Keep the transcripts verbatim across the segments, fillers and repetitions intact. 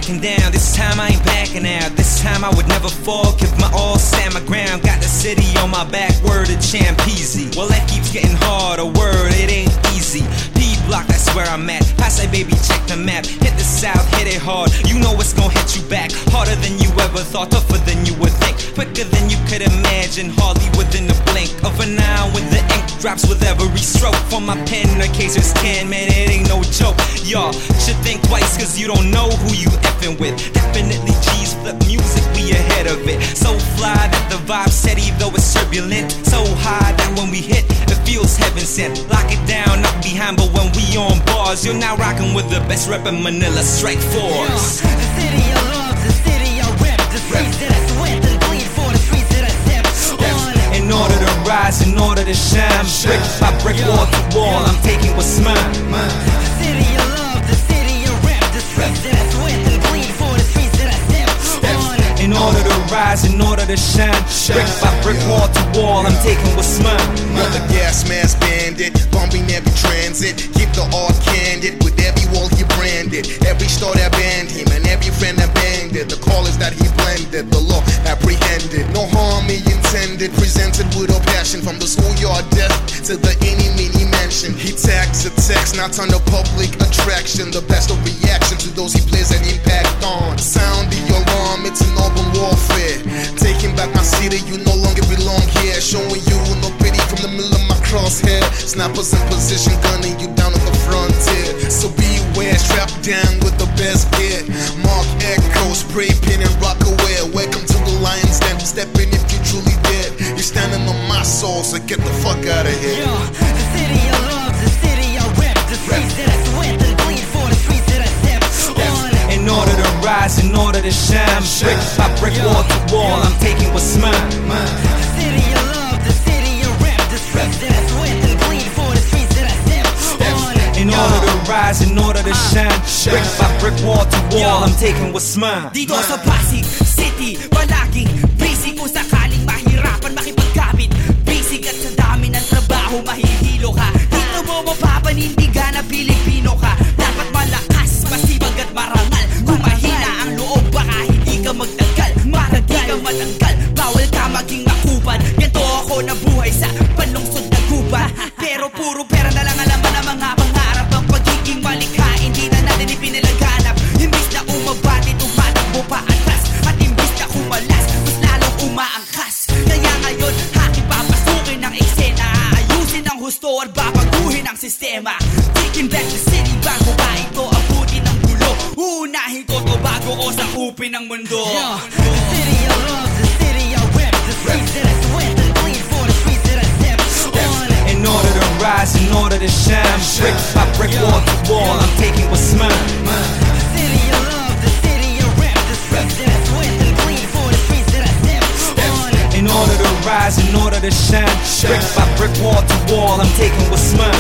backing down. This time I ain't backing out. This time I would never fall. Give my all, stand my ground. Got the city on my back, word of Champezi. Well, that keeps getting harder, word, it ain't easy. P-block, that's where I'm at. I say, baby, check the map. Hit the south, hit it hard. You know it's gonna hit you back. Harder than you ever thought, tougher than you would think. Quicker than you could imagine, hardly within the blink of an eye. When the ink drops with every stroke from my pen, the caser's can, man, it ain't no joke. Y'all should think twice, cause you don't know who you effing with. Definitely G's flip music, we ahead of it. So fly that the vibe steady, though it's turbulent. So high that when we hit, it feels heaven sent. Lock it down, not behind, but when we on bars, you're now rocking with the best rep in Manila, Strike Force. Yeah, the city I love, the city I rep, the streets that I sweat and bleed for, the streets that I step on. In order to rise, in order to shine, brick by brick, wall to wall, I'm taking what's mine. The city I love, the city I rep, the streets that I sweat and bleed for, the streets that I step on. In order to rise, in order to shine, brick by brick, wall to wall, I'm taking what's mine. With the gas mask bandit, bumping every transit, keep the all candid, with every wall he branded, every store that banned him, and every friend that banged it, the callers that he blended, the law apprehended, no harm he intended, presented with a passion, from the schoolyard death to the any mini mansion. He tags a text, not on the public attraction, the best of reaction to those he plays an impact on. Sound the alarm, it's an open warfare, taking back my city, you no longer belong here, showing you no pity from the middle of my crosshair, snappers in position, gunning you down on the frontier, so beware, strapped down with the best gear, mark echo, spray paint and rock away, welcome to the lion's den, step in if you truly did, you're standing on my soul, so get the fuck out of here. Yeah, the city I love, the city I rep, the streets that I sweat and bleed for, the streets that I step on. In order to rise, in order to shine, brick by brick, wall to wall, I'm taking what's mine. The city I love, the city I rep, the streets that I sweat and bleed for, the streets that I step on. In order to rise, in order to shine, brick by brick, wall to wall, I'm taking what's mine. Dito sa Pasig City, palaging busy. Kung sakaling mahirapan makipagkapit, basic at sa dami ng trabaho mahihilo ka. Dito mo mapapanindigan na Pilipino ka. Dapat malakas, masibag at marangal. Kung mahina ang loob, baka hindi ka magtagal. Maragi ka matanggal, bawal ka maging makupad. Ganto ako nabuhay sa panlungsod na gubat. Pero puro pera na lang alaman ng mga pangarap. Ang pagiging malikhain, di na natin ipinilaganap. Imbis na umabati, tumatakbo pa atras. At imbis na kumalas, mas lalong umaangkas. Kaya ngayon, aking papasukin ang eksena. Ayusin ang husto at babaguhin ang sistema. Taking back the city, bago ba ito abutin ng gulo. Uunahin ko to bago ko sakupin ang mundo. Yeah, the city I love, the city I rep, the streets that I sweat and bleed for, the streets that I step on. In order to rise, in order to shine, brick by brick, wall to wall, I'm taking what's mine. The city I love, the city I rep, the streets that I sweat and bleed for, the streets that I step on. In order to rise, in order to shine, brick by brick, wall to wall, I'm taking what's mine.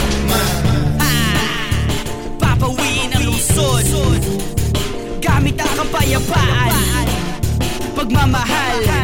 Papawiin ang lungsod gamit ang kapayapaan, pagmamahal